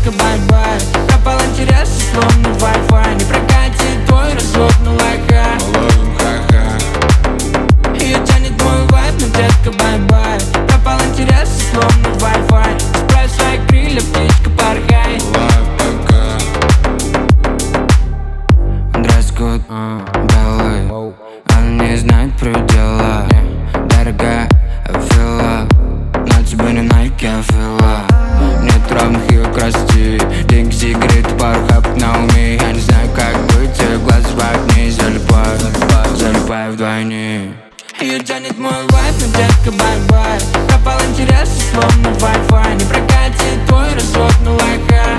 детка, бай-бай. Пропал интерес, словно Wi-Fi. Не прокатит твой развод, ну лайка. Ее тянет мой вайб, но детка, бай-бай. Пропал интерес, словно Wi-Fi. Справь свои крылья, птичка, порхай. Дресс-код белый, она не знает предела. Дорогая, I feel love, но тебе не Nike, I feel love. Нет равных ее красоте. Деньги, сигареты, пару хапок на уме. Я не знаю, как быть, ее глаза в огне. Залипаю вдвойне. Ее тянет мой вайб, но детка, бай-бай. Пропал интерес, словно Wi-Fi. Не прокатит твой развод, ну лайка.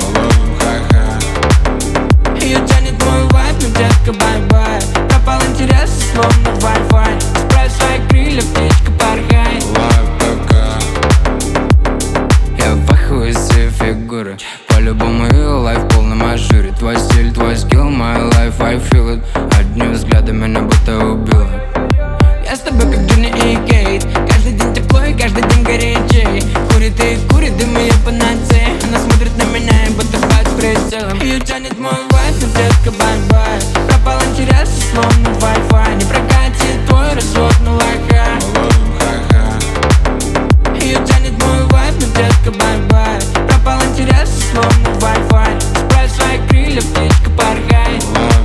Ее тянет мой вайб, но детка, бай-бай. Пропал интерес, словно Wi-Fi. Справь свои крылья, птичка, порхай. Я в ахуе с ее фигуры. По-любому ее лайф в полном ажуре. Твой стиль, твой скилл, my life, I feel it. Одним взглядом меня будто убила. Я с тобой как Джонни и Кейт. Каждый день тепло и каждый день горячей. Курит и курит, дым ее панацея. Она смотрит на меня и будто под прицелом. Ее тянет мой вайб, но детка, бай-бай. Пропал интерес, словно Wi-Fi. Не прокатит твой развод, ну лайка. Ее тянет мой вайб, но детка, бай-бай. Пропал интерес, словно Wi-Fi. Справь свои крылья, птичка, порхай.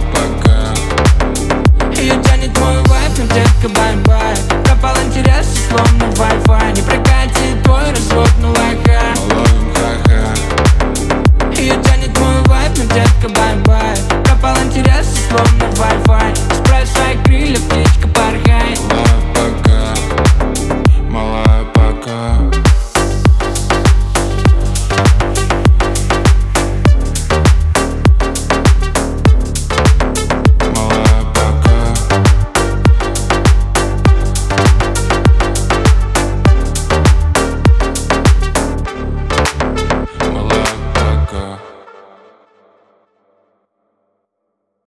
Ее тянет мой вайб, но детка, бай-бай. Пропал интерес, словно Wi-Fi. Не прокатит твой развод, ну лайка. Ее тянет мой вайб, но детка, бай-бай. Пропал интерес, словно Wi-Fi. Справь свои крылья, птичка,